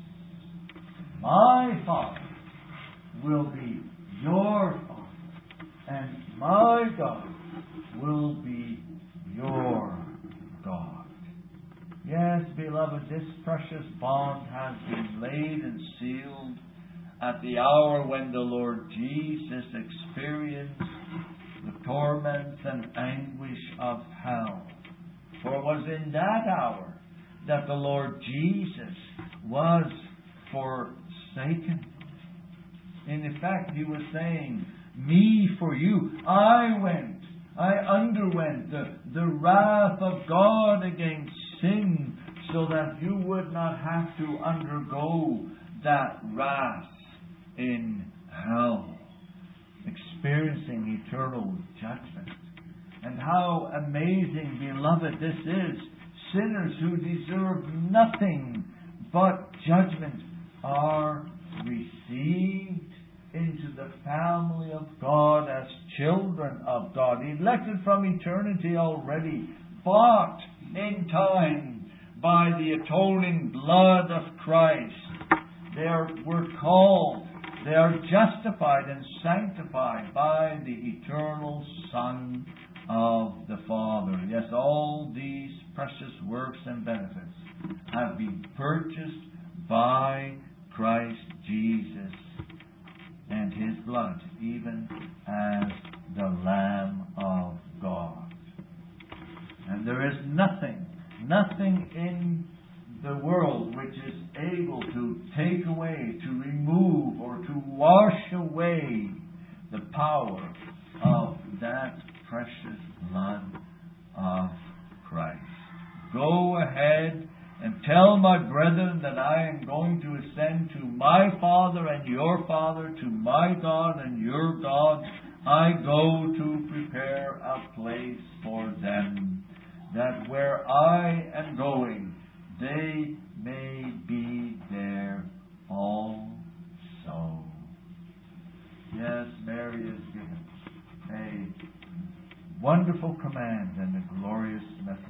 My Father will be your Father, and my God will be your God. Yes, beloved, this precious bond has been laid and sealed at the hour when the Lord Jesus experienced the torments and anguish of hell. For it was in that hour that the Lord Jesus was forsaken. In effect, He was saying, me for you. I went, I underwent the, the wrath of God against sin, so that you would not have to undergo that wrath in hell, experiencing eternal judgment. And how amazing, beloved, this is. Sinners who deserve nothing but judgment are received into the family of God as children of God, elected from eternity already, bought in time by the atoning blood of Christ. They are, were called, they are justified and sanctified by the eternal Son of the Father. Yes, all these precious works and benefits have been purchased by Christ Jesus and His blood, even as the Lamb of God. And there is nothing, nothing in the world which is able to take away, to remove, or to wash away the power of that precious blood of Christ. Go ahead and tell my brethren that I am going to ascend to my Father and your Father, to my God and your God. I go to prepare a place for them, that where I am going, they may be there also. Yes, Mary is given a wonderful command and a glorious message.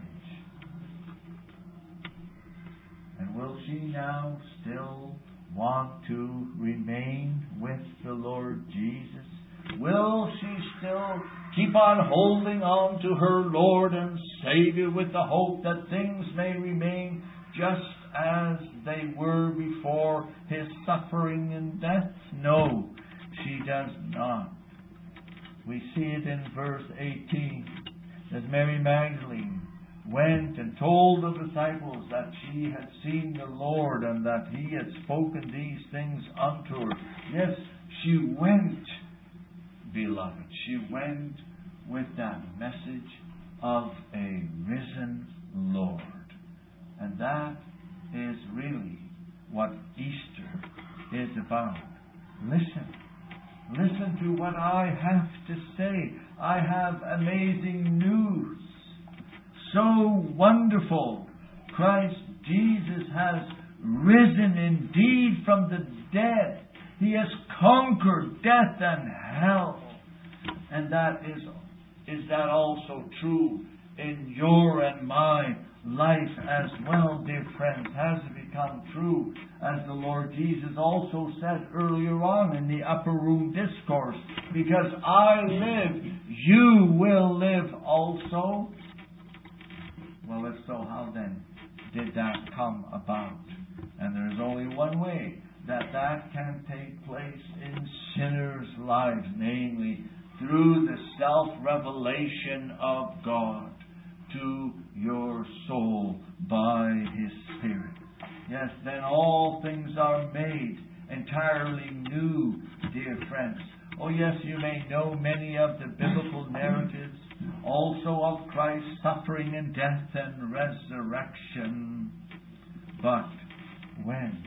And will she now still want to remain with the Lord Jesus? Will she still keep on holding on to her Lord and Savior with the hope that things may remain just as they were before His suffering and death? No, she does not. We see it in verse eighteen, as Mary Magdalene went and told the disciples that she had seen the Lord and that He had spoken these things unto her. Yes, she went, beloved. She went with that message of a risen Lord. And that is really what Easter is about. Listen. Listen to what I have to say. I have amazing news. So wonderful. Christ Jesus has risen indeed from the dead. He has conquered death and hell. And that is, is that also true in your and my life as well, dear friends? Has it become true, as the Lord Jesus also said earlier on in the upper room discourse, because I live, you will live also? Well, if so, how then did that come about? And there is only one way that that can take place in sinners' lives, namely through the self-revelation of God to your soul by His Spirit. Yes, then all things are made entirely new, dear friends. Oh yes, you may know many of the biblical narratives, also of Christ's suffering and death and resurrection. But when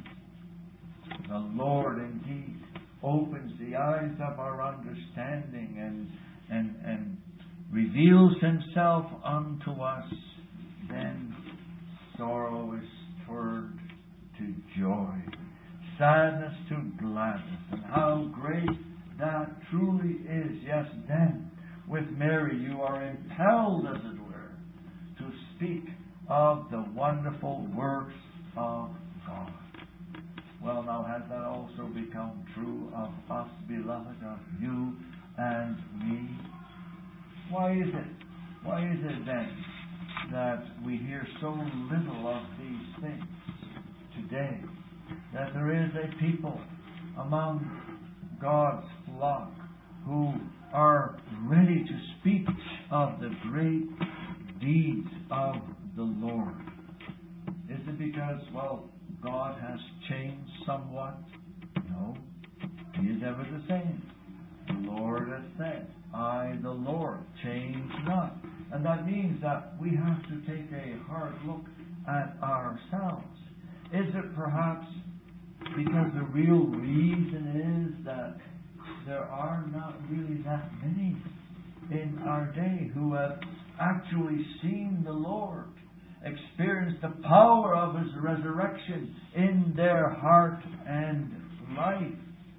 the Lord indeed opens the eyes of our understanding and and and reveals Himself unto us, then sorrow is turned to joy, sadness to gladness. And how great that truly is. Yes, then, with Mary you are impelled, as it were, to speak of the wonderful works of God. Well, now, has that also become true of us, beloved, of you and me? Why is it? Why is it then that we hear so little of these things today? That there is a people among God's flock who are ready to speak of the great deeds of the Lord. Is it because, well, God has changed somewhat? No. He is ever the same. The Lord has said, I, the Lord, change not. And that means that we have to take a hard look at ourselves. Is it perhaps because the real reason is that there are not really that many in our day who have actually seen the Lord, experienced the power of His resurrection in their heart and life?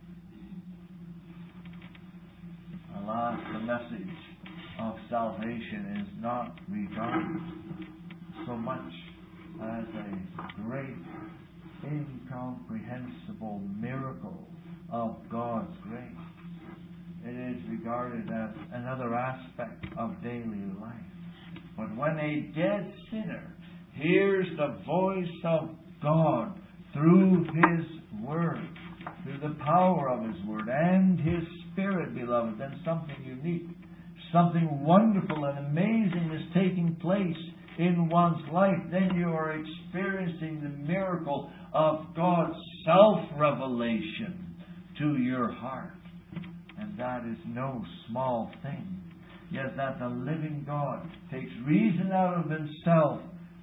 Alas, the message of salvation is not regarded so much as a great, incomprehensible miracle of God's grace. It is regarded as another aspect of daily life. But when a dead sinner hears the voice of God through His Word, through the power of His Word and His Spirit, beloved, then something unique, something wonderful and amazing is taking place in one's life. Then you are experiencing the miracle of God's self-revelation to your heart. And that is no small thing. Yet that the living God takes reason out of Himself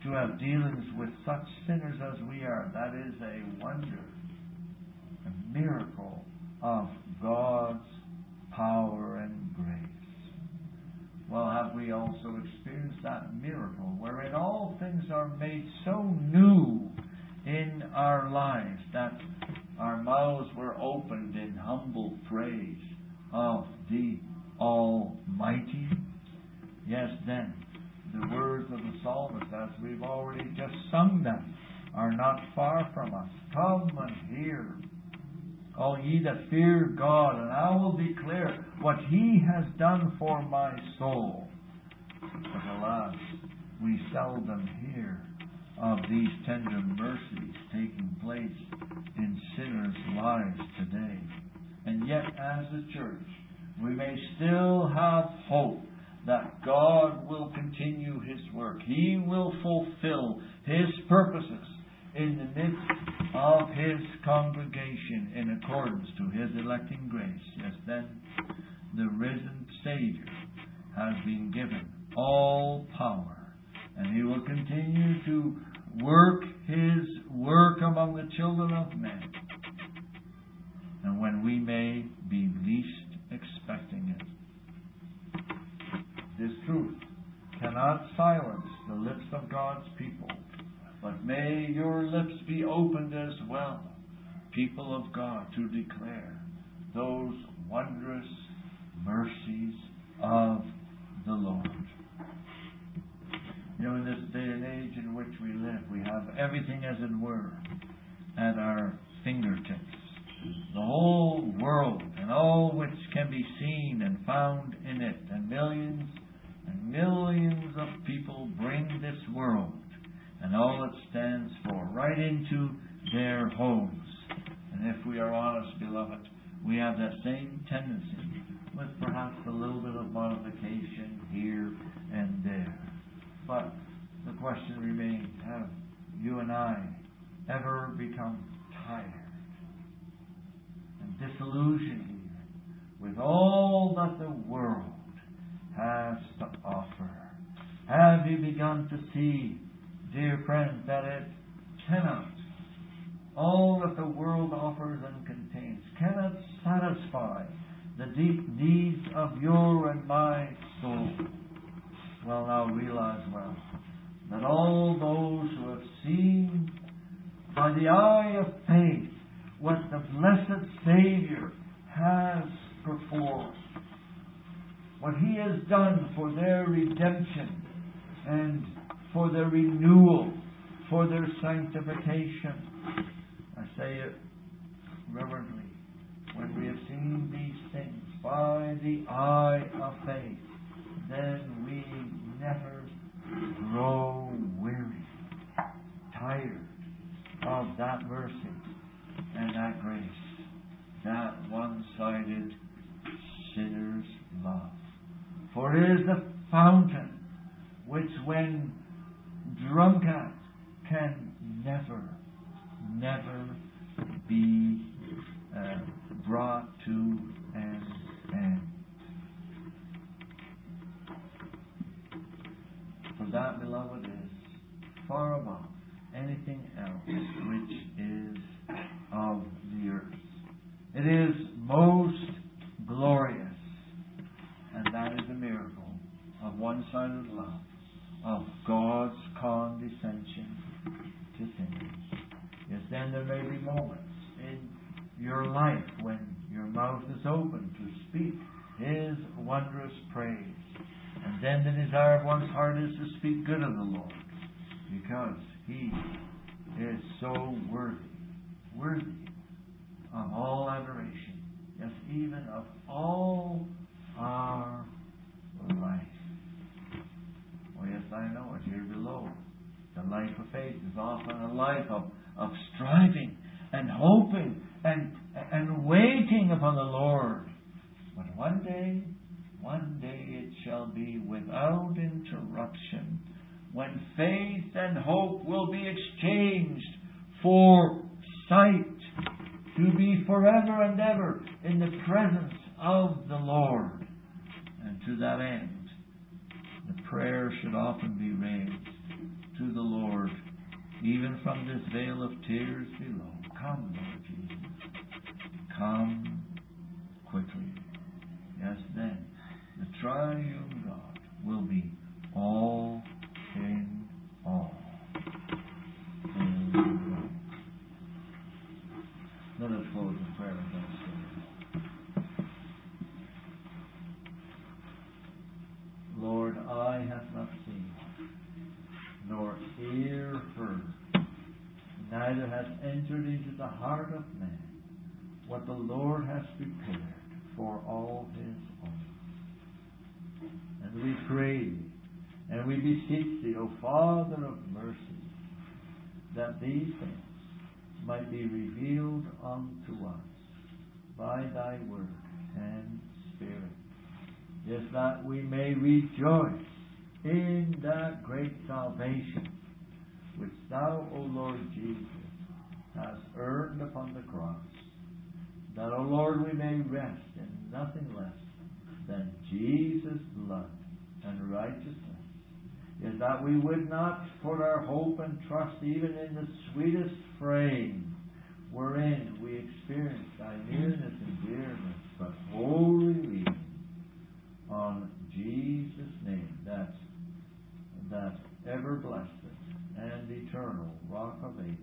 to have dealings with such sinners as we are. That is a wonder, a miracle of God's power and grace. Well, have we also experienced that miracle wherein all things are made so new in our lives that our mouths were opened in humble praise of the Almighty? Yes, then, the words of the psalmist, as we've already just sung them, are not far from us. Come and hear, all ye that fear God, and I will declare what He has done for my soul. But alas, we seldom hear of these tender mercies taking place in sinners' lives today. And yet, as a church, we may still have hope that God will continue His work. He will fulfill His purposes in the midst of His congregation in accordance to His electing grace. Yes, then, the risen Savior has been given all power, and He will continue to work His work among the children of men, and when we may be least expecting it. This truth cannot silence the lips of God's people, but may your lips be opened as well, people of God, to declare those wondrous mercies of the Lord. You know, in this day and age in which we live, we have everything, as it were, at our fingertips. The whole world and all which can be seen and found in it, and millions and millions of people bring this world and all it stands for right into their homes. And if we are honest, beloved, we have that same tendency, with perhaps a little bit of modification here and there. But the question remains, have you and I ever become tired and disillusioned with all that the world has to offer? Have you begun to see, dear friends, that it cannot, all that the world offers and contains, cannot satisfy the deep needs of your and my soul? Well, now realize well that all those who have seen by the eye of faith what the blessed Savior has performed, what He has done for their redemption and for their renewal, for their sanctification. I say it reverently. When we have seen these things by the eye of faith, then we never grow weary, tired of that mercy and that grace, that one-sided sinner's love. For it is the fountain which, when drunk at, can never, never be uh, brought to an end. For that, beloved, is far above anything else which is of the earth. It is most glorious, and that is a miracle of one-sided love, of God's condescension to sinners. Yes, then there may be moments in your life when your mouth is open to speak His wondrous praise. And then the desire of one's heart is to speak good of the Lord, because He is so worthy, worthy of all adoration, yes, even of all our life. Oh yes, I know it here below. The life of faith is often a life of, of striving and hoping and, and waiting upon the Lord. But one day, one day it shall be without interruption, when faith and hope will be exchanged for sight, to be forever and ever in the presence of the Lord. And to that end, the prayer should often be raised, to the Lord, even from this vale of tears below. Come, Lord Jesus. Come quickly. Yes, then the triune God will be all in all. Amen. Let us close in prayer and thanksgiving. Lord, eye hath not seen, nor ear heard, neither hath entered into the heart of man what the Lord hath prepared for all his own. And we pray thee, and we beseech thee, O Father of mercy, that these things might be revealed unto us by thy word and Spirit. Yes, that we may rejoice in that great salvation which thou, O Lord Jesus, hast earned upon the cross. That, O Lord, we may rest in nothing less than Jesus' blood and righteousness. Yes, that we would not put our hope and trust even in the sweetest frame wherein we experience thy nearness and dearness, but wholly leaning on Jesus' name, that, that ever blessed and eternal Rock of Ages.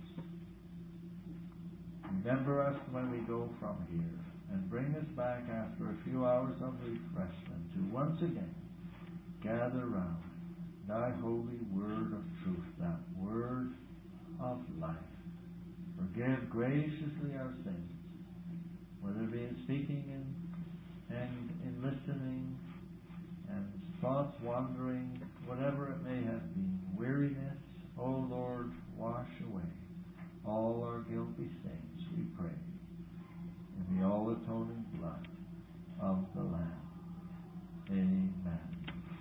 Remember us when we go from here, and bring us back after a few hours of refreshment to once again gather round thy holy word of truth, that word of life. Forgive graciously our sins, whether it be in speaking and, and in listening, and thoughts wandering, whatever it may have been, weariness. O Lord, wash away all our guilty stains, we pray, in the all-atoning blood of the Lamb. Amen.